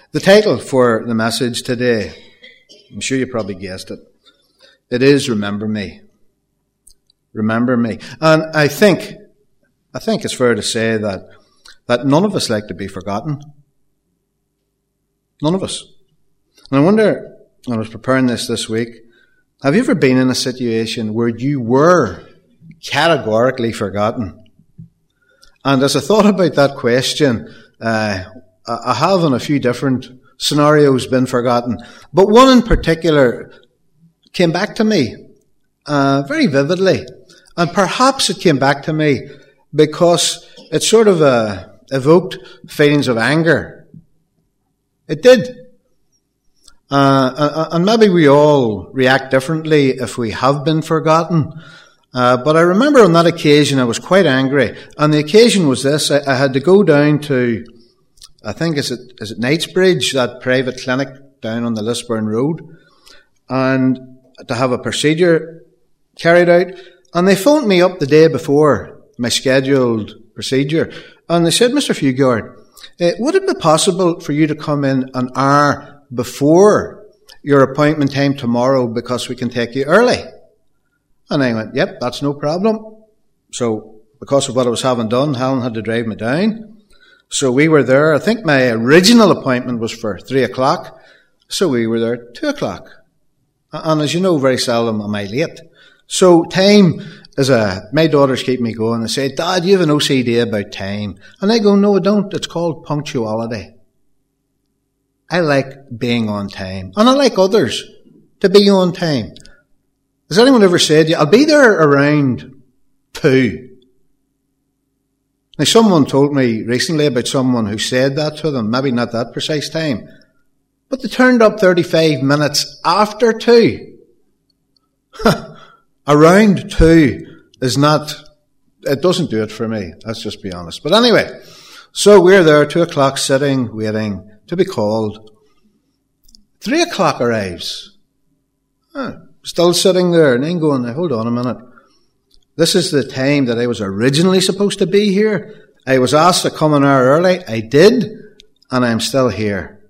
The title for the message today, I'm sure you probably guessed it. It is Remember Me. Remember Me. And I think it's fair to say that none of us like to be forgotten. None of us. And I wonder, when I was preparing this week, have you ever been in a situation where you were categorically forgotten? And as I thought about that question, I have in a few different scenarios been forgotten. But one in particular came back to me very vividly. And perhaps it came back to me because it sort of evoked feelings of anger. It did. And maybe we all react differently if we have been forgotten. But I remember on that occasion I was quite angry. And the occasion was this. I had to go down to, I think, is it Knightsbridge, that private clinic down on the Lisburn Road, and to have a procedure carried out. And they phoned me up the day before my scheduled procedure. And they said, Mr. Fugard, would it be possible for you to come in an hour before your appointment time tomorrow because we can take you early? And I went, yep, that's no problem. So because of what I was having done, Helen had to drive me down. So we were there. I think my original appointment was for 3:00. So we were there at 2:00. And as you know, very seldom am I late. So time is my daughters keep me going. They say, Dad, you have an OCD about time. And I go, no, I don't. It's called punctuality. I like being on time. And I like others to be on time. Has anyone ever said to you, I'll be there around 2? Now, someone told me recently about someone who said that to them, maybe not that precise time, but they turned up 35 minutes after 2. Around 2 is not, it doesn't do it for me. Let's just be honest. But anyway, so we're there, 2:00, sitting, waiting to be called. 3:00 arrives. Still sitting there, and then going, hold on a minute. This is the time that I was originally supposed to be here. I was asked to come an hour early. I did, and I'm still here.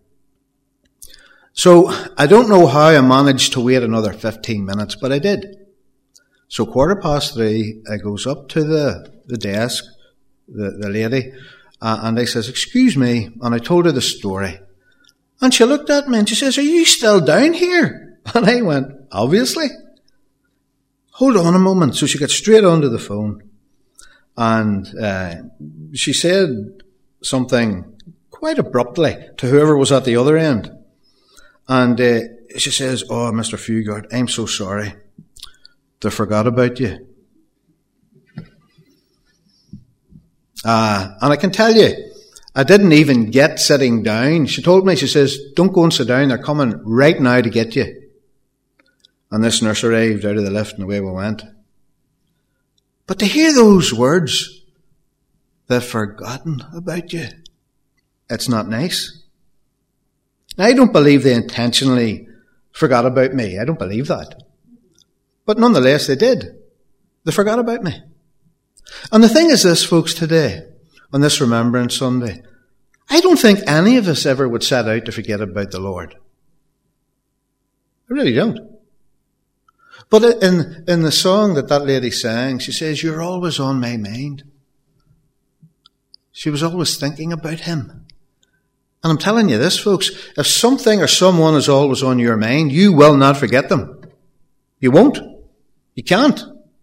So I don't know how I managed to wait another 15 minutes, but I did. So 3:15, I goes up to the desk, the lady, and I says, excuse me, and I told her the story. And she looked at me and she says, are you still down here? And I went, obviously. Hold on a moment. So she got straight onto the phone. And she said something quite abruptly to whoever was at the other end. And she says, oh, Mr. Fugard, I'm so sorry. They forgot about you. And I can tell you, I didn't even get sitting down. She told me, she says, don't go and sit down. They're coming right now to get you. And this nurse arrived out of the lift and away we went. But to hear those words, they've forgotten about you, it's not nice. Now, I don't believe they intentionally forgot about me. I don't believe that. But nonetheless, they did. They forgot about me. And the thing is this, folks, today, on this Remembrance Sunday, I don't think any of us ever would set out to forget about the Lord. I really don't. But in the song that lady sang, she says, you're always on my mind. She was always thinking about him. And I'm telling you this, folks, if something or someone is always on your mind, you will not forget them. You won't. You can't.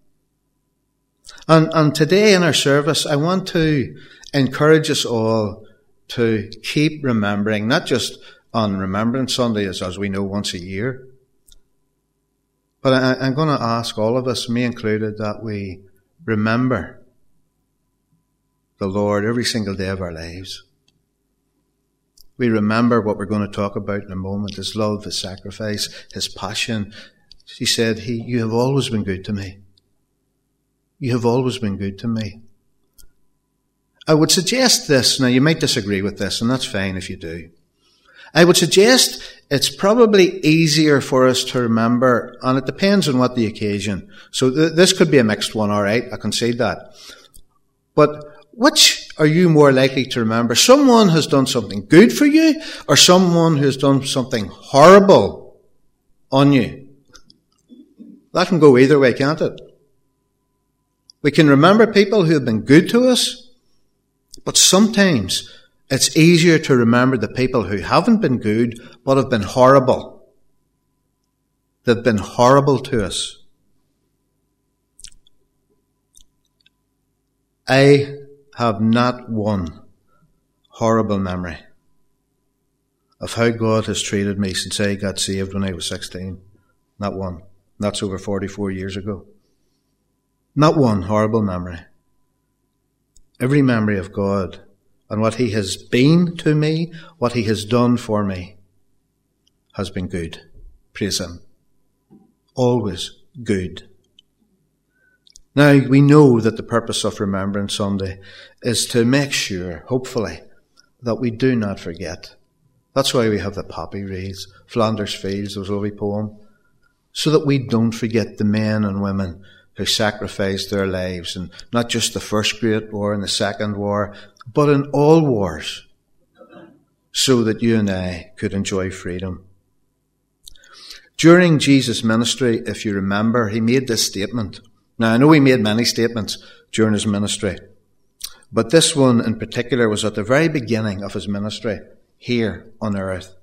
And today in our service, I want to encourage us all to keep remembering, not just on Remembrance Sunday, as we know, once a year, but I'm going to ask all of us, me included, that we remember the Lord every single day of our lives. We remember what we're going to talk about in a moment, his love, his sacrifice, his passion. He said, you have always been good to me. You have always been good to me. I would suggest this, now you might disagree with this, and that's fine if you do. I would suggest it's probably easier for us to remember, and it depends on what the occasion. So this could be a mixed one, all right, I concede that. But which are you more likely to remember? Someone has done something good for you, or someone who has done something horrible on you? That can go either way, can't it? We can remember people who have been good to us, but sometimes it's easier to remember the people who haven't been good, but have been horrible. They've been horrible to us. I have not one horrible memory of how God has treated me since I got saved when I was 16. Not one. That's over 44 years ago. Not one horrible memory. Every memory of God and what He has been to me, what He has done for me, has been good. Praise Him. Always good. Now, we know that the purpose of Remembrance Sunday is to make sure, hopefully, that we do not forget. That's why we have the poppy wreaths, Flanders Fields, those lovely poem, so that we don't forget the men and women who sacrificed their lives, and not just the First Great War and the Second War, but in all wars, so that you and I could enjoy freedom. During Jesus' ministry, if you remember, He made this statement. Now, I know He made many statements during His ministry, but this one in particular was at the very beginning of His ministry here on earth.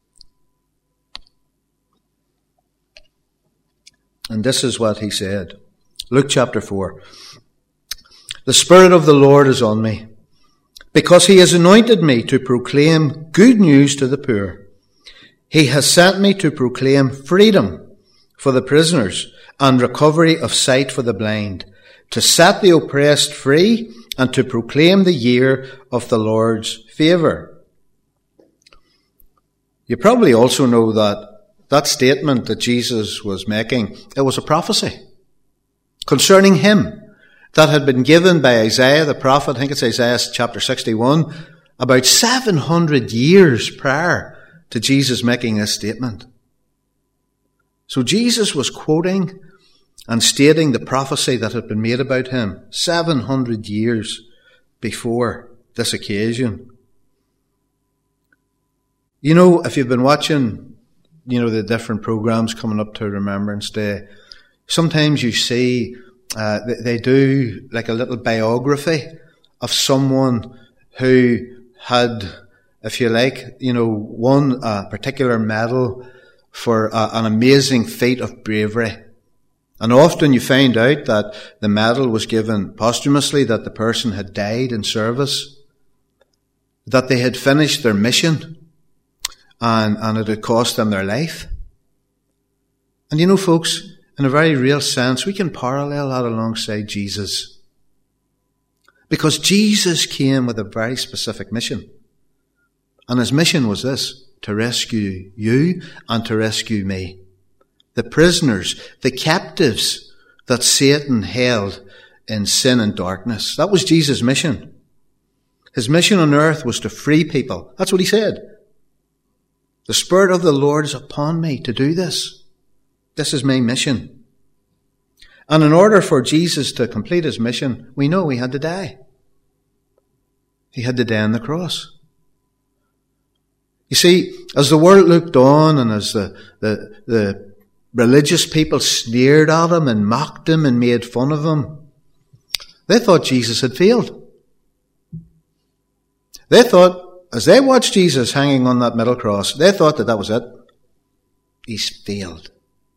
And this is what He said. Luke chapter 4. The Spirit of the Lord is on me, because He has anointed me to proclaim good news to the poor. He has sent me to proclaim freedom for the prisoners and recovery of sight for the blind, to set the oppressed free, and to proclaim the year of the Lord's favour. You probably also know that statement that Jesus was making, it was a prophecy concerning Him that had been given by Isaiah the prophet. I think it's Isaiah chapter 61, about 700 years prior to Jesus making this statement. So Jesus was quoting and stating the prophecy that had been made about Him 700 years before this occasion. You know, if you've been watching, the different programs coming up to Remembrance Day, sometimes you see they do like a little biography of someone who had, if you like, won a particular medal for an amazing feat of bravery. And often you find out that the medal was given posthumously, that the person had died in service, that they had finished their mission, and it had cost them their life. And folks, in a very real sense, we can parallel that alongside Jesus. Because Jesus came with a very specific mission. And His mission was this: to rescue you and to rescue me. The prisoners, the captives that Satan held in sin and darkness. That was Jesus' mission. His mission on earth was to free people. That's what He said. The Spirit of the Lord is upon me to do this. This is my mission. And in order for Jesus to complete His mission, we know He had to die. He had to die on the cross. You see, as the world looked on, and as the religious people sneered at Him and mocked Him and made fun of Him, they thought Jesus had failed. They thought, as they watched Jesus hanging on that middle cross, they thought that was it. He's failed.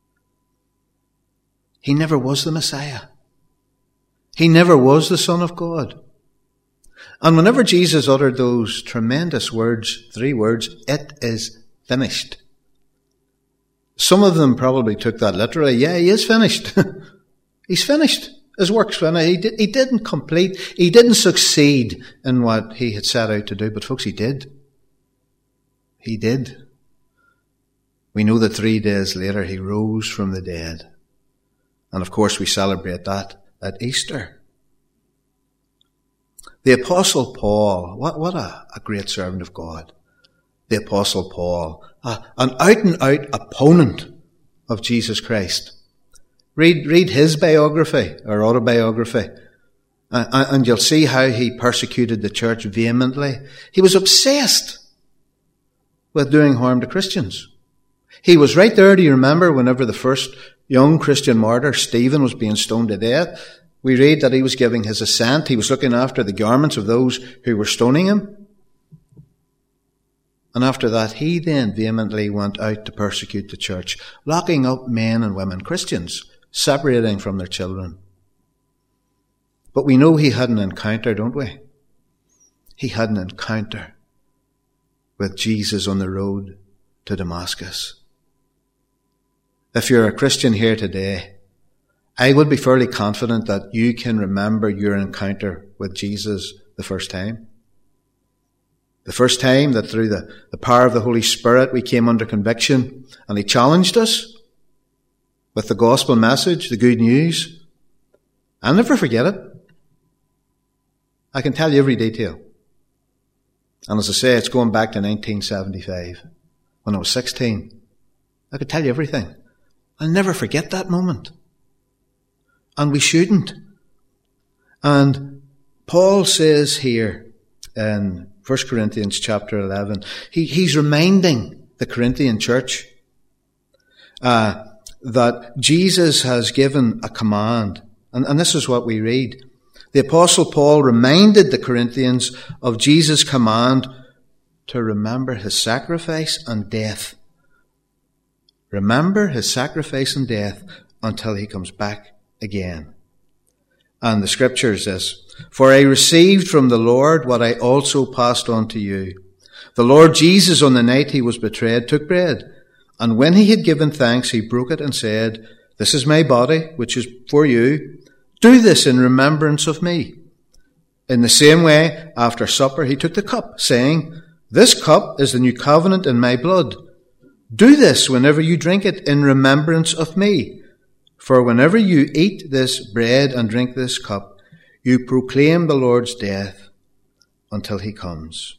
He never was the Messiah. He never was the Son of God. And whenever Jesus uttered those tremendous words, 3 words, "It is finished," some of them probably took that literally. Yeah, He is finished. He's finished. His work's finished. He didn't complete. He didn't succeed in what He had set out to do. But folks, He did. He did. We know that 3 days later He rose from the dead. And of course we celebrate that at Easter. The Apostle Paul, what a great servant of God. The Apostle Paul, an out-and-out opponent of Jesus Christ. Read his biography or autobiography, And you'll see how he persecuted the church vehemently. He was obsessed with doing harm to Christians. He was right there, do you remember, whenever the first young Christian martyr, Stephen, was being stoned to death? We read that he was giving his assent. He was looking after the garments of those who were stoning him. And after that, he then vehemently went out to persecute the church, locking up men and women, Christians, separating from their children. But we know he had an encounter, don't we? He had an encounter with Jesus on the road to Damascus. If you're a Christian here today, I would be fairly confident that you can remember your encounter with Jesus the first time. The first time that through the power of the Holy Spirit we came under conviction and he challenged us with the gospel message, the good news. I'll never forget it. I can tell you every detail. And as I say, it's going back to 1975, when I was 16. I could tell you everything. I'll never forget that moment. And we shouldn't. And Paul says here in 1 Corinthians chapter 11, he's reminding the Corinthian church that Jesus has given a command. And this is what we read. The Apostle Paul reminded the Corinthians of Jesus' command to remember his sacrifice and death. Remember his sacrifice and death until he comes back again. And the scripture is this: For I received from the Lord what I also passed on to you. The Lord Jesus, on the night he was betrayed, took bread. And when he had given thanks, he broke it and said, This is my body, which is for you. Do this in remembrance of me. In the same way, after supper, he took the cup, saying, This cup is the new covenant in my blood. Do this whenever you drink it in remembrance of me. For whenever you eat this bread and drink this cup, you proclaim the Lord's death until he comes.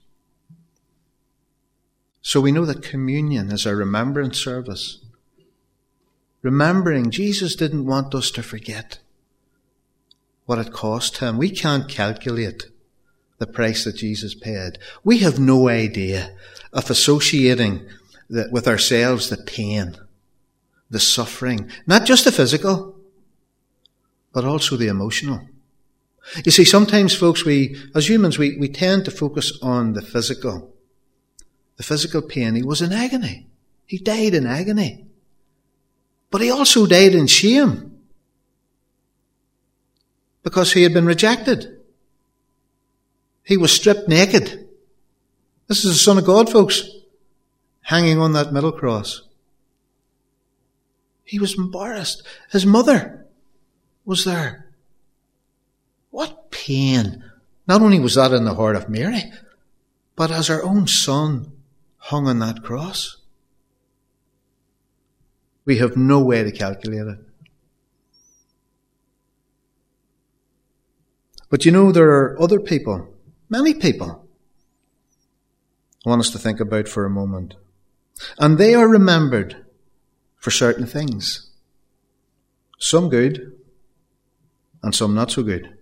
So we know that communion is a remembrance service. Remembering, Jesus didn't want us to forget what it cost him. We can't calculate the price that Jesus paid. We have no idea of associating with ourselves the pain, the suffering, not just the physical, but also the emotional. You see, sometimes, folks, as humans, we tend to focus on the physical pain. He was in agony. He died in agony. But he also died in shame, because he had been rejected. He was stripped naked. This is the Son of God, folks, hanging on that middle cross. He was embarrassed. His mother was there. What pain. Not only was that in the heart of Mary, but as her own son hung on that cross. We have no way to calculate it. But you know, there are other people, many people, I want us to think about for a moment. And they are remembered for certain things. Some good, and some not so good.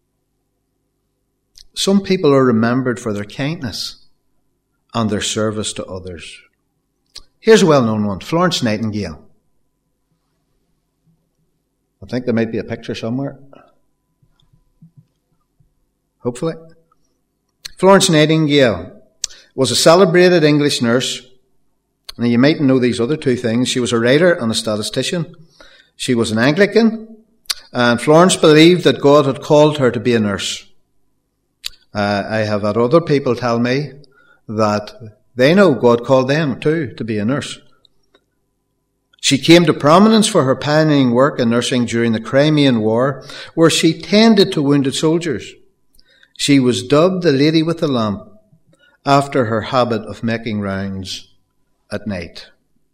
Some people are remembered for their kindness and their service to others. Here's a well-known one, Florence Nightingale. I think there might be a picture somewhere. Hopefully. Florence Nightingale was a celebrated English nurse. Now, you might know these other two things. She was a writer and a statistician. She was an Anglican. And Florence believed that God had called her to be a nurse. I have had other people tell me that they know God called them too to be a nurse. She came to prominence for her pioneering work in nursing during the Crimean War, where she tended to wounded soldiers. She was dubbed the Lady with the Lamp after her habit of making rounds at night.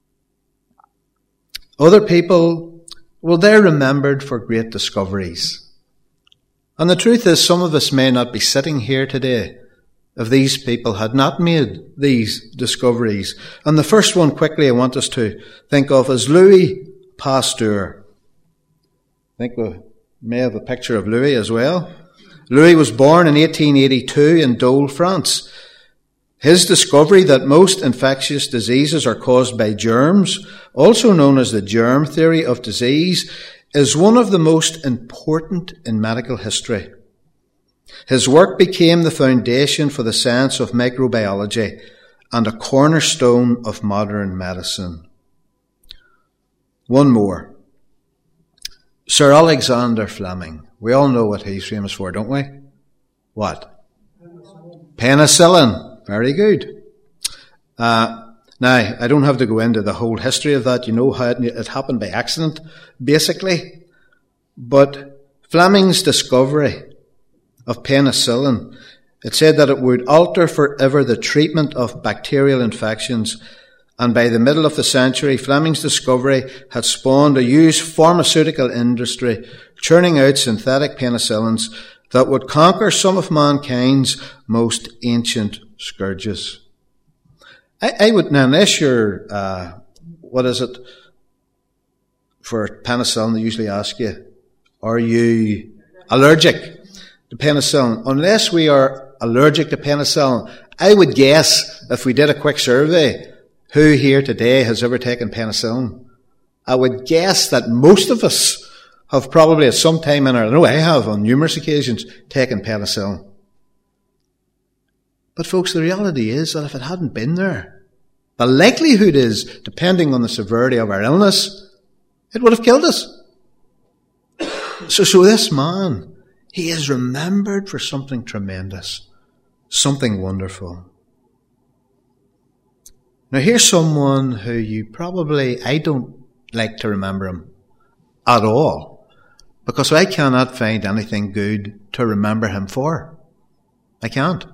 Other people, well, they're remembered for great discoveries. And the truth is, some of us may not be sitting here today if these people had not made these discoveries. And the first one quickly I want us to think of is Louis Pasteur. I think we may have a picture of Louis as well. Louis was born in 1882 in Dole, France. His discovery that most infectious diseases are caused by germs, also known as the germ theory of disease, is one of the most important in medical history. His work became the foundation for the science of microbiology and a cornerstone of modern medicine. One more. Sir Alexander Fleming. We all know what he's famous for, don't we? What? Penicillin. Very good. Now, I don't have to go into the whole history of that. You know how it happened by accident, basically. But Fleming's discovery of penicillin, it said that it would alter forever the treatment of bacterial infections. And by the middle of the century, Fleming's discovery had spawned a huge pharmaceutical industry, churning out synthetic penicillins that would conquer some of mankind's most ancient scourges. I would, now unless you're, what is it, for penicillin, they usually ask you, are you allergic to penicillin? Unless we are allergic to penicillin, I would guess, if we did a quick survey, who here today has ever taken penicillin? I would guess that most of us have probably at some time in our, I know I have on numerous occasions, taken penicillin. But folks, the reality is that if it hadn't been there, the likelihood is, depending on the severity of our illness, it would have killed us. So this man, he is remembered for something tremendous, something wonderful. Now here's someone who you probably, I don't like to remember him at all, because I cannot find anything good to remember him for. I can't.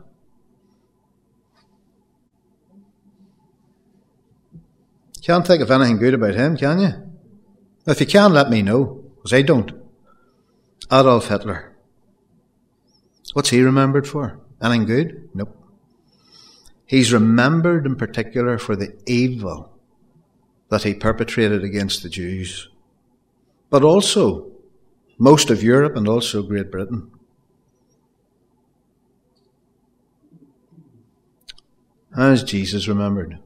Can't think of anything good about him, can you? If you can, let me know, because I don't. Adolf Hitler. What's he remembered for? Anything good? Nope. He's remembered in particular for the evil that he perpetrated against the Jews, but also most of Europe and also Great Britain. How is Jesus remembered?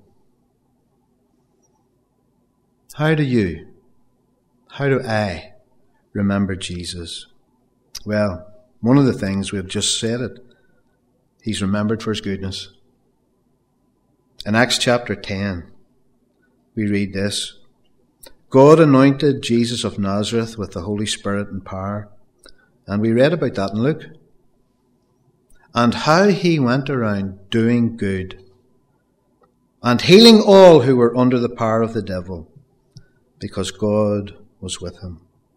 How do I remember Jesus? Well, one of the things we've just said it, he's remembered for his goodness. In Acts chapter 10, we read this. God anointed Jesus of Nazareth with the Holy Spirit and power. And we read about that in Luke. And how he went around doing good and healing all who were under the power of the devil, because God was with him.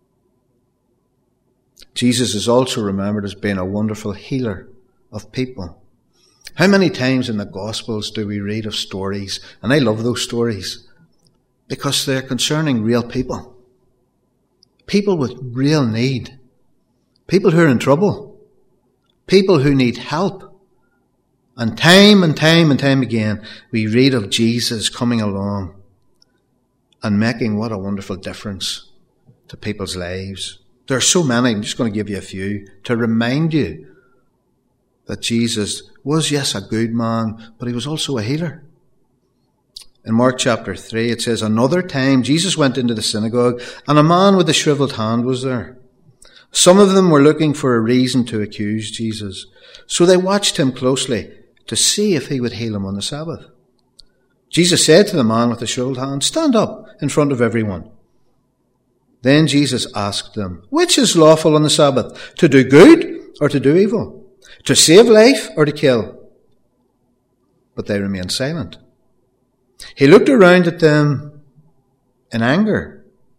Jesus is also remembered as being a wonderful healer of people. How many times in the Gospels do we read of stories, and I love those stories, because they're concerning real people. People with real need. People who are in trouble. People who need help. And time again, we read of Jesus coming along and making what a wonderful difference to people's lives. There are so many, I'm just going to give you a few, to remind you that Jesus was, yes, a good man, but he was also a healer. In Mark chapter 3, it says, another time Jesus went into the synagogue, and a man with a shriveled hand was there. Some of them were looking for a reason to accuse Jesus, so they watched him closely to see if he would heal him on the Sabbath. Jesus said to the man with the shriveled hand, stand up in front of everyone. Then Jesus asked them, which is lawful on the Sabbath, to do good or to do evil? To save life or to kill? But they remained silent. He looked around at them in anger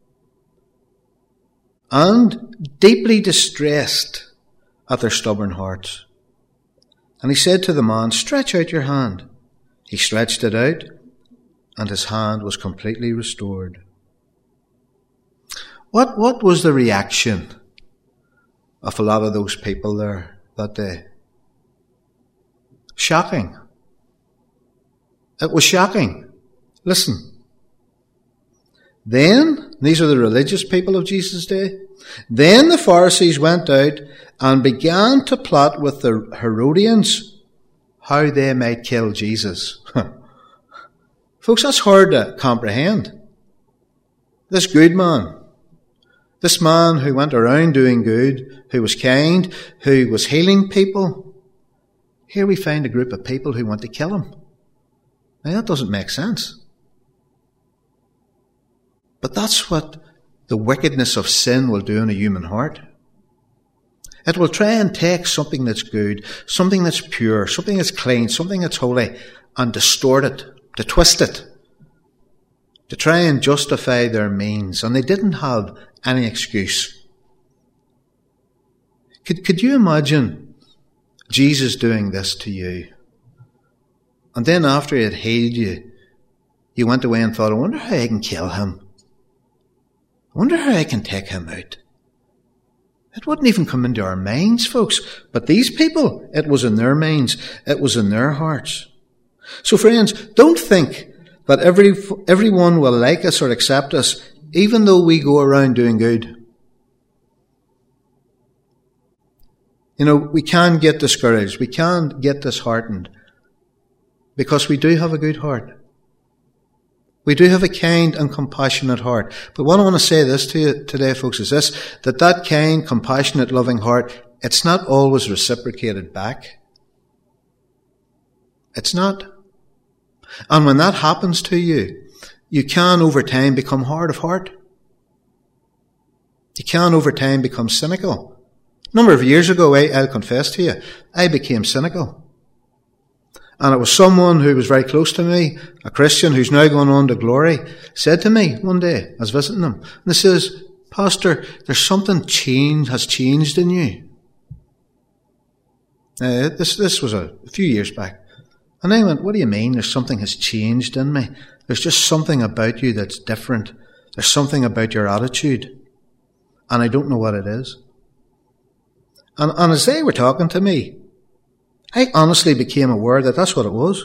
and deeply distressed at their stubborn hearts. And he said to the man, stretch out your hand. He stretched it out, and his hand was completely restored. What was the reaction of a lot of those people there that day? Shocking. It was shocking. Listen. Then These are the religious people of Jesus' day. Then the Pharisees went out and began to plot with the Herodians how they might kill Jesus. Folks, that's hard to comprehend. This good man, this man who went around doing good, who was kind, who was healing people, here we find a group of people who want to kill him. Now that doesn't make sense. But that's what the wickedness of sin will do in a human heart. It will try and take something that's good, something that's pure, something that's clean, something that's holy, and distort it, to twist it, to try and justify their means. And they didn't have any excuse. Could you imagine Jesus doing this to you? And then after he had healed you, you went away and thought, I wonder how I can kill him. I wonder how I can take him out. It wouldn't even come into our minds, folks. But these people, it was in their minds. It was in their hearts. So friends, don't think that everyone will like us or accept us, even though we go around doing good. You know, we can get discouraged. We can get disheartened. Because we do have a good heart. We do have a kind and compassionate heart. But what I want to say this to you today, folks, is this, that kind, compassionate, loving heart, it's not always reciprocated back. It's not. And when that happens to you, you can over time become hard of heart. You can over time become cynical. A number of years ago, I'll confess to you, I became cynical. And it was someone who was very close to me, a Christian who's now gone on to glory, said to me one day, I was visiting him, and he says, Pastor, there's something has changed in you. This was a few years back. And I went, what do you mean there's something has changed in me? There's just something about you that's different. There's something about your attitude. And I don't know what it is. And as they were talking to me, I honestly became aware that that's what it was.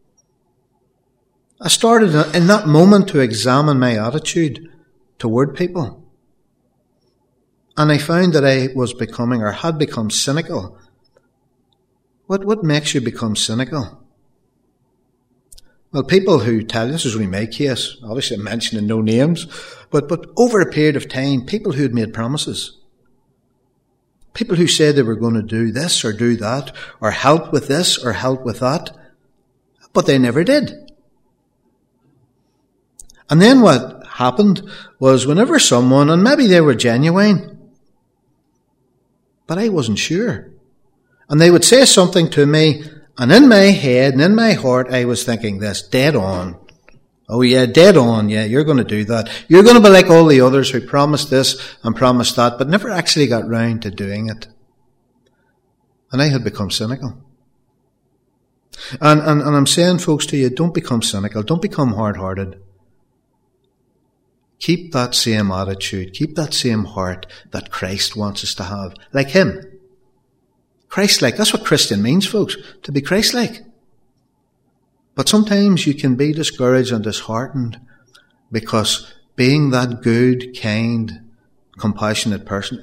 I started in that moment to examine my attitude toward people. And I found that I was becoming or had become cynical. What makes you become cynical? Well, people who tell, this is really my case, obviously I'm mentioning no names, but over a period of time, people who had made promises. People who said they were going to do this or do that, or help with this or help with that, but they never did. And then what happened was whenever someone, and maybe they were genuine, but I wasn't sure, and they would say something to me, and in my head and in my heart I was thinking this, dead on. Oh yeah, dead on, yeah, you're going to do that. You're going to be like all the others who promised this and promised that, but never actually got round to doing it. And I had become cynical. And I'm saying, folks, to you, don't become cynical. Don't become hard-hearted. Keep that same attitude. Keep that same heart that Christ wants us to have. Like him. Christ-like. That's what Christian means, folks. To be Christ-like. But sometimes you can be discouraged and disheartened because being that good, kind, compassionate person,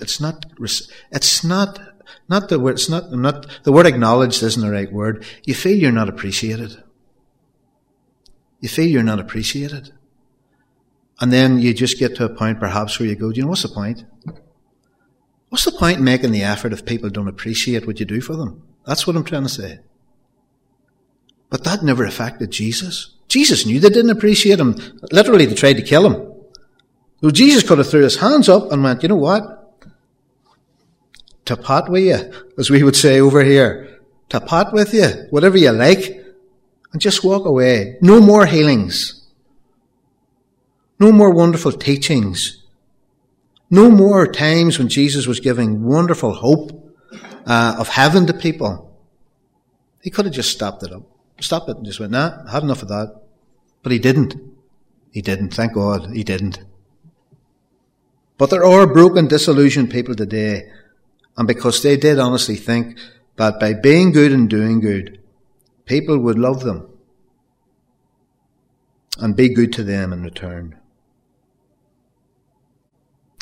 the word acknowledged isn't the right word. You feel you're not appreciated. You feel you're not appreciated. And then you just get to a point perhaps where you go, do you know, what's the point? What's the point in making the effort if people don't appreciate what you do for them? That's what I'm trying to say. But that never affected Jesus. Jesus knew they didn't appreciate him. Literally, they tried to kill him. So Jesus could have threw his hands up and went, you know what? To pot with you, as we would say over here. To pot with you, whatever you like, and just walk away. No more healings. No more wonderful teachings. No more times when Jesus was giving wonderful hope of heaven to people. He could have just stopped it and just went, nah, I had enough of that. But he didn't. He didn't. Thank God he didn't. But there are broken, disillusioned people today, and because they did honestly think that by being good and doing good, people would love them and be good to them in return.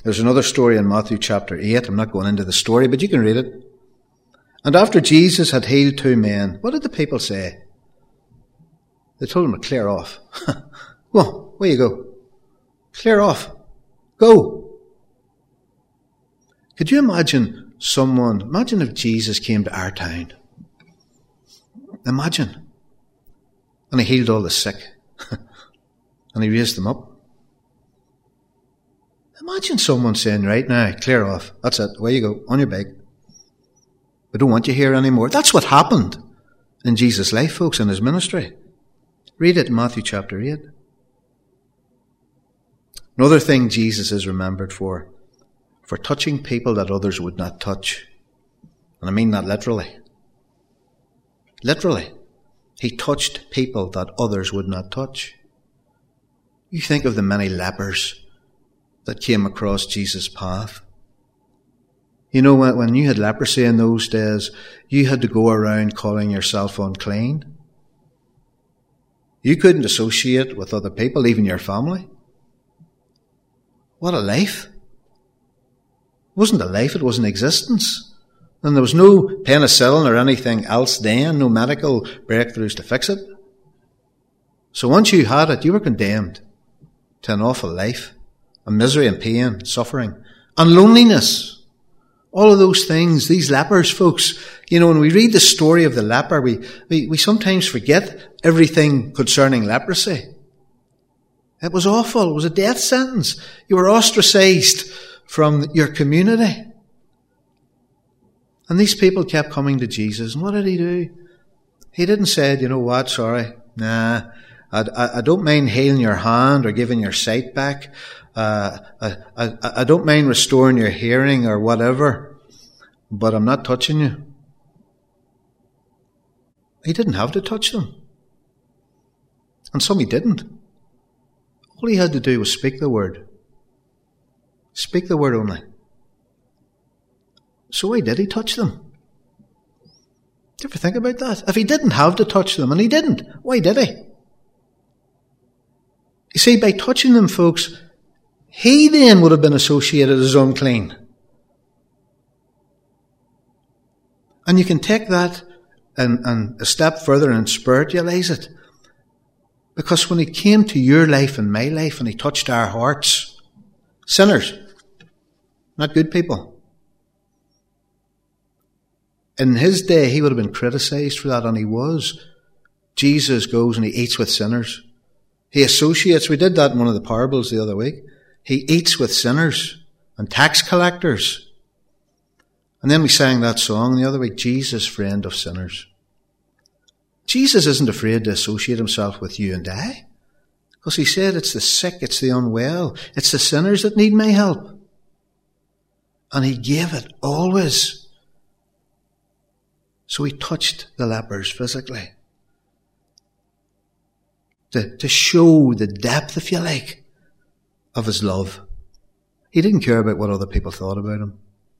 There's another story in Matthew chapter 8. I'm not going into the story, but you can read it. And after Jesus had healed 2 men, what did the people say? They told him to clear off. Well, where you go? Clear off. Go. Could you imagine if Jesus came to our town? Imagine. And he healed all the sick. And he raised them up. Imagine someone saying, right now, clear off. That's it. Away you go. On your bike. We don't want you here anymore. That's what happened in Jesus' life, folks, in his ministry. Read it in Matthew chapter 8. Another thing Jesus is remembered for touching people that others would not touch. And I mean that literally. Literally. He touched people that others would not touch. You think of the many lepers that came across Jesus' path. You know, when you had leprosy in those days, you had to go around calling yourself unclean. You couldn't associate with other people, even your family. What a life. It wasn't a life, it was an existence. And there was no penicillin or anything else then, no medical breakthroughs to fix it. So once you had it, you were condemned to an awful life. And misery and pain, suffering, and loneliness. All of those things, these lepers, folks, you know, when we read the story of the leper, we sometimes forget everything concerning leprosy. It was awful. It was a death sentence. You were ostracized from your community. And these people kept coming to Jesus. And what did he do? He didn't say, you know what, sorry, nah, I don't mind healing your hand or giving your sight back. I don't mind restoring your hearing or whatever, but I'm not touching you. He didn't have to touch them. And some he didn't. All he had to do was speak the word. Speak the word only. So why did he touch them? Do you ever think about that? If he didn't have to touch them, and he didn't, why did he? You see, by touching them, folks, he then would have been associated as unclean. And you can take that and a step further and spiritualize it. Because when he came to your life and my life and he touched our hearts, sinners, not good people. In his day, he would have been criticized for that, and he was. Jesus goes and he eats with sinners. He associates, we did that in one of the parables the other week. He eats with sinners and tax collectors. And then we sang that song the other week, Jesus, friend of sinners. Jesus isn't afraid to associate himself with you and I. Because he said it's the sick, it's the unwell, it's the sinners that need my help. And he gave it always. So he touched the lepers physically. To show the depth, if you like, of his love. He didn't care about what other people thought about him.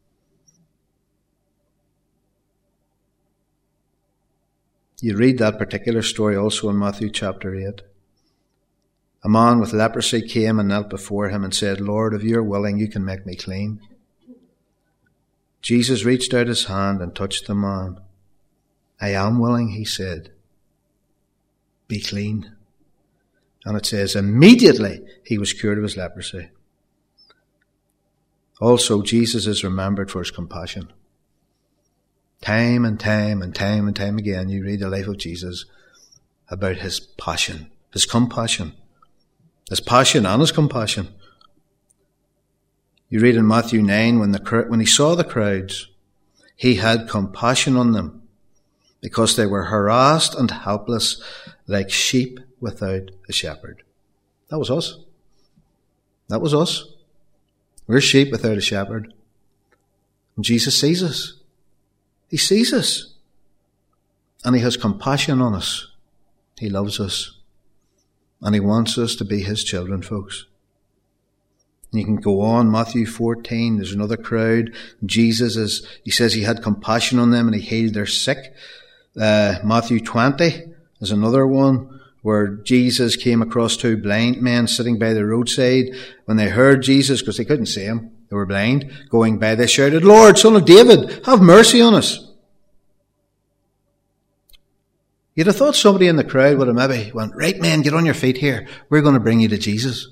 You read that particular story also in Matthew chapter 8. A man with leprosy came and knelt before him and said, Lord, if you're willing, you can make me clean. Jesus reached out his hand and touched the man. I am willing, he said. Be clean. And it says, immediately he was cured of his leprosy. Also, Jesus is remembered for his compassion. Time and time and time and time again, you read the life of Jesus about his passion, his compassion. His passion and his compassion. You read in Matthew 9, when he saw the crowds, he had compassion on them because they were harassed and helpless like sheep without a shepherd. That was us. That was us. We're sheep without a shepherd. And Jesus sees us. He sees us. And he has compassion on us. He loves us. And he wants us to be his children, folks. And you can go on, Matthew 14, there's another crowd. He says he had compassion on them and he healed their sick. Matthew 20 is another one where Jesus came across two blind men sitting by the roadside. When they heard Jesus, because they couldn't see him, they were blind, going by, they shouted, "Lord, Son of David, have mercy on us." You'd have thought somebody in the crowd would have maybe went, "Right, men, get on your feet here. We're going to bring you to Jesus."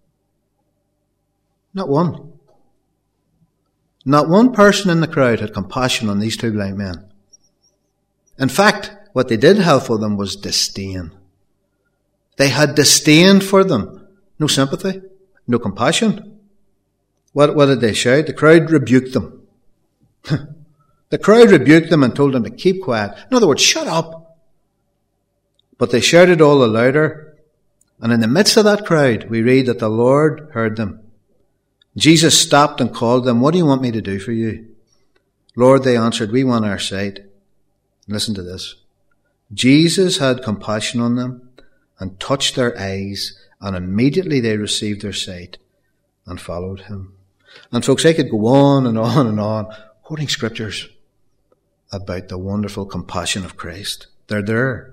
Not one. Not one person in the crowd had compassion on these two blind men. In fact, what they did have for them was disdain. They had disdain for them. No sympathy, no compassion. What did they shout? The crowd rebuked them. The crowd rebuked them and told them to keep quiet. In other words, shut up. But they shouted all the louder. And in the midst of that crowd, we read that the Lord heard them. Jesus stopped and called them, "What do you want me to do for you?" "Lord," they answered, "we want our sight." Listen to this. Jesus had compassion on them and touched their eyes, and immediately they received their sight and followed him. And folks, I could go on and on and on, quoting scriptures about the wonderful compassion of Christ. They're there.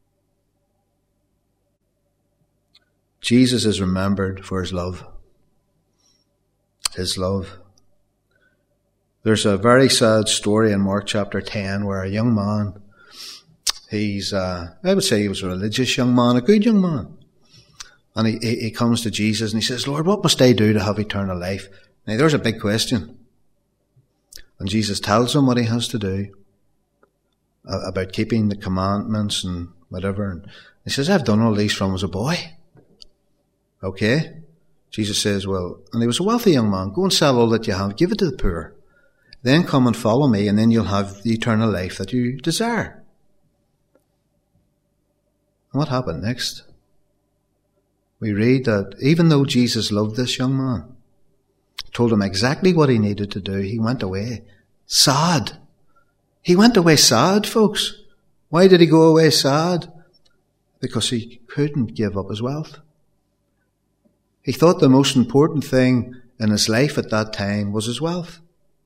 Jesus is remembered for his love. His love. There's a very sad story in Mark chapter 10 where a young man, I would say he was a religious young man, a good young man. And he comes to Jesus and he says, "Lord, what must I do to have eternal life?" Now there's a big question. And Jesus tells him what he has to do about keeping the commandments and whatever. And he says, "I've done all these from as a boy." Okay. Jesus says, "Well," and he was a wealthy young man, "go and sell all that you have, give it to the poor. Then come and follow me, and then you'll have the eternal life that you desire." And what happened next? We read that even though Jesus loved this young man, told him exactly what he needed to do, he went away sad. He went away sad, folks. Why did he go away sad? Because he couldn't give up his wealth. He thought the most important thing in his life at that time was his wealth.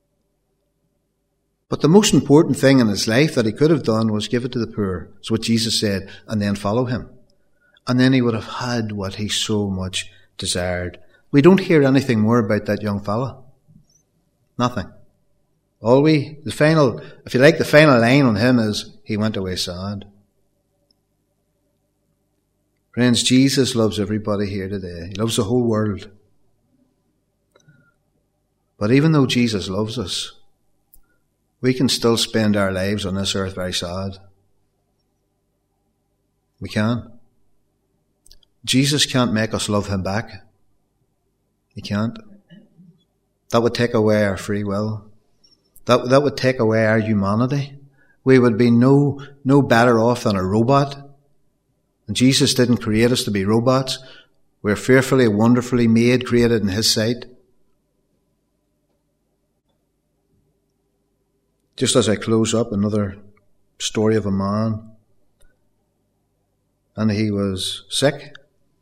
But the most important thing in his life that he could have done was give it to the poor. That's what Jesus said, and then follow him. And then he would have had what he so much desired. We don't hear anything more about that young fella. Nothing. The final line on him is, he went away sad. Friends, Jesus loves everybody here today. He loves the whole world. But even though Jesus loves us, we can still spend our lives on this earth very sad. We can. Jesus can't make us love him back. He can't. That would take away our free will. That would take away our humanity. We would be no better off than a robot. And Jesus didn't create us to be robots. We're fearfully, wonderfully made, created in his sight. Just as I close up, another story of a man. And he was sick.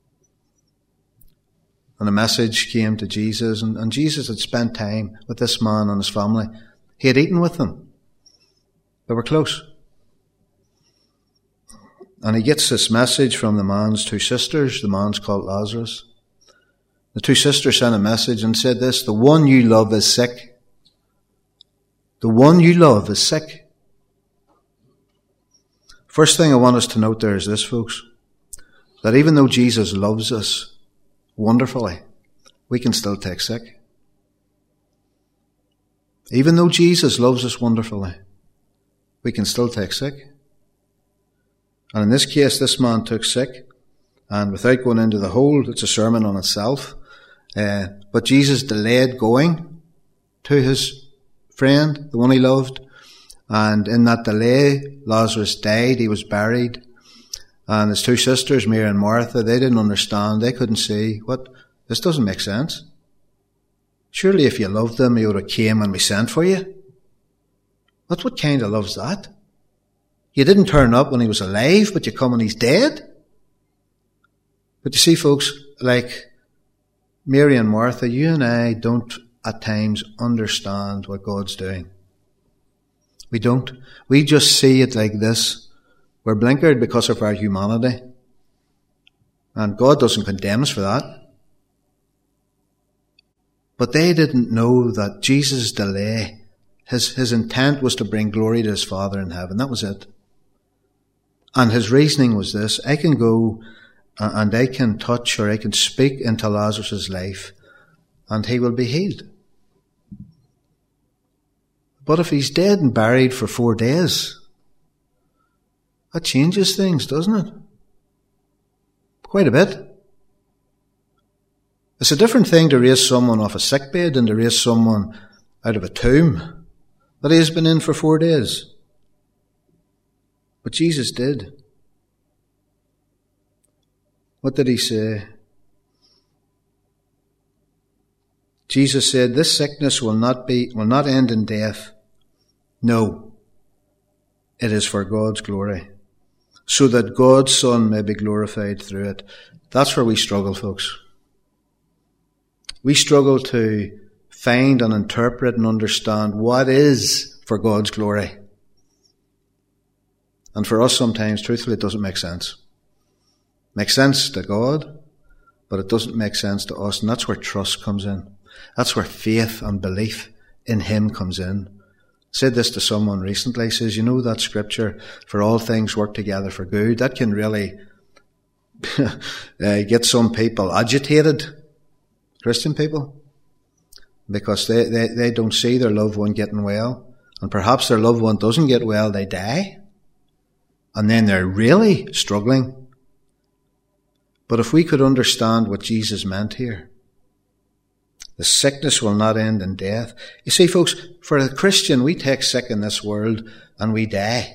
And a message came to Jesus. And Jesus had spent time with this man and his family. He had eaten with them. They were close. And he gets this message from the man's two sisters. The man's called Lazarus. The two sisters sent a message and said this: "The one you love is sick. The one you love is sick." First thing I want us to note there is this, folks, that even though Jesus loves us wonderfully, we can still take sick. Even though Jesus loves us wonderfully, we can still take sick. And in this case, this man took sick. And without going into the whole, it's a sermon on itself. But Jesus delayed going to his friend, the one he loved. And in that delay, Lazarus died. He was buried. And his two sisters, Mary and Martha, they didn't understand. They couldn't see. This doesn't make sense. Surely if you loved him, he would have came when we sent for you. What kind of love's that? You didn't turn up when he was alive, but you come when he's dead? But you see, folks, like Mary and Martha, you and I don't at times understand what God's doing. We don't. We just see it like this. We're blinkered because of our humanity. And God doesn't condemn us for that. But they didn't know that Jesus' delay, his intent was to bring glory to his Father in heaven. That was it. And his reasoning was this: I can go and I can touch, or I can speak into Lazarus' life, and he will be healed. But if he's dead and buried for 4 days, that changes things, doesn't it? Quite a bit. It's a different thing to raise someone off a sickbed than to raise someone out of a tomb that he has been in for 4 days. But Jesus did. What did he say? Jesus said, this sickness will not end in death. No, it is for God's glory, so that God's Son may be glorified through it. That's where we struggle, folks. We struggle to find and interpret and understand what is for God's glory. And for us sometimes, truthfully, it doesn't make sense. It makes sense to God, but it doesn't make sense to us. And that's where trust comes in. That's where faith and belief in him comes in. I said this to someone recently. He says, you know that scripture, for all things work together for good, that can really get some people agitated, Christian people, because they don't see their loved one getting well. And perhaps their loved one doesn't get well, they die. And then they're really struggling. But if we could understand what Jesus meant here, the sickness will not end in death. You see, folks, for a Christian, we take sick in this world and we die.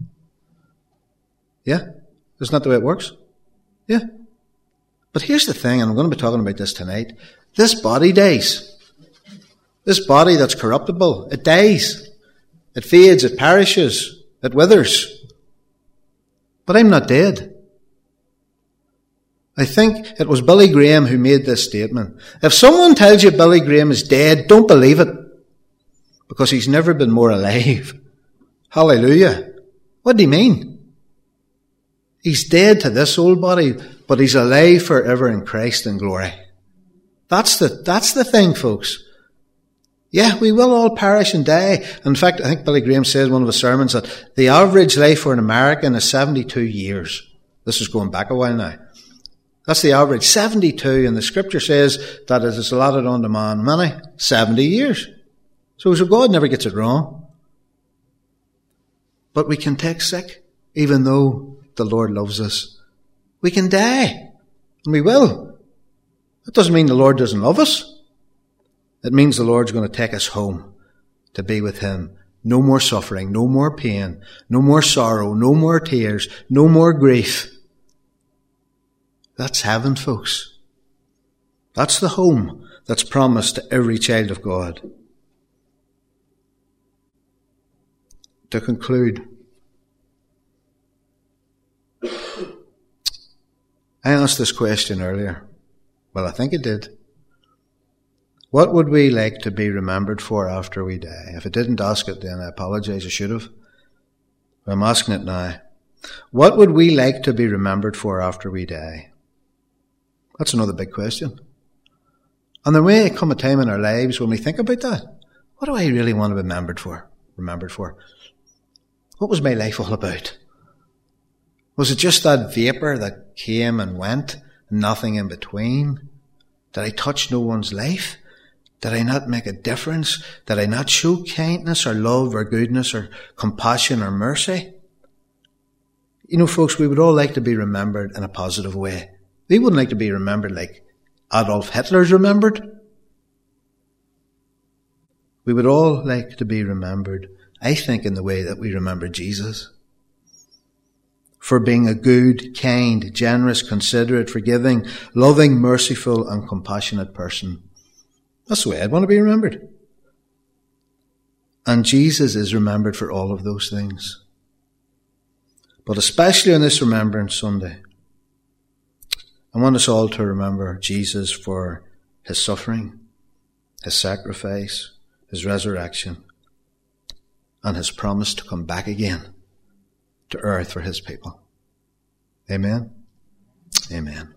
Yeah? Isn't that the way it works? Yeah. But here's the thing, and I'm going to be talking about this tonight. This body dies. This body that's corruptible, it dies. It fades, it perishes, it withers. But I'm not dead. I think it was Billy Graham who made this statement. If someone tells you Billy Graham is dead, don't believe it, because he's never been more alive. Hallelujah. What do you mean? He's dead to this old body, but he's alive forever in Christ and glory. That's the thing, folks. Yeah, we will all perish and die. In fact, I think Billy Graham says in one of his sermons that the average life for an American is 72 years. This is going back a while now. That's the average, 72, and the scripture says that it is allotted unto man many, 70 years. So God never gets it wrong. But we can take sick, even though the Lord loves us. We can die, and we will. That doesn't mean the Lord doesn't love us. It means the Lord's going to take us home to be with him. No more suffering, no more pain, no more sorrow, no more tears, no more grief. That's heaven, folks. That's the home that's promised to every child of God. To conclude, I asked this question earlier. Well, I think it did. What would we like to be remembered for after we die? If I didn't ask it then, I apologize, I should have. But I'm asking it now. What would we like to be remembered for after we die? That's another big question. And there may come a time in our lives when we think about that. What do I really want to be remembered for? What was my life all about? Was it just that vapour that came and went, and nothing in between? Did I touch no one's life? Did I not make a difference? Did I not show kindness or love or goodness or compassion or mercy? You know, folks, we would all like to be remembered in a positive way. We wouldn't like to be remembered like Adolf Hitler's remembered. We would all like to be remembered, I think, in the way that we remember Jesus. For being a good, kind, generous, considerate, forgiving, loving, merciful, and compassionate person. That's the way I'd want to be remembered. And Jesus is remembered for all of those things. But especially on this Remembrance Sunday, I want us all to remember Jesus for his suffering, his sacrifice, his resurrection, and his promise to come back again to earth for his people. Amen? Amen.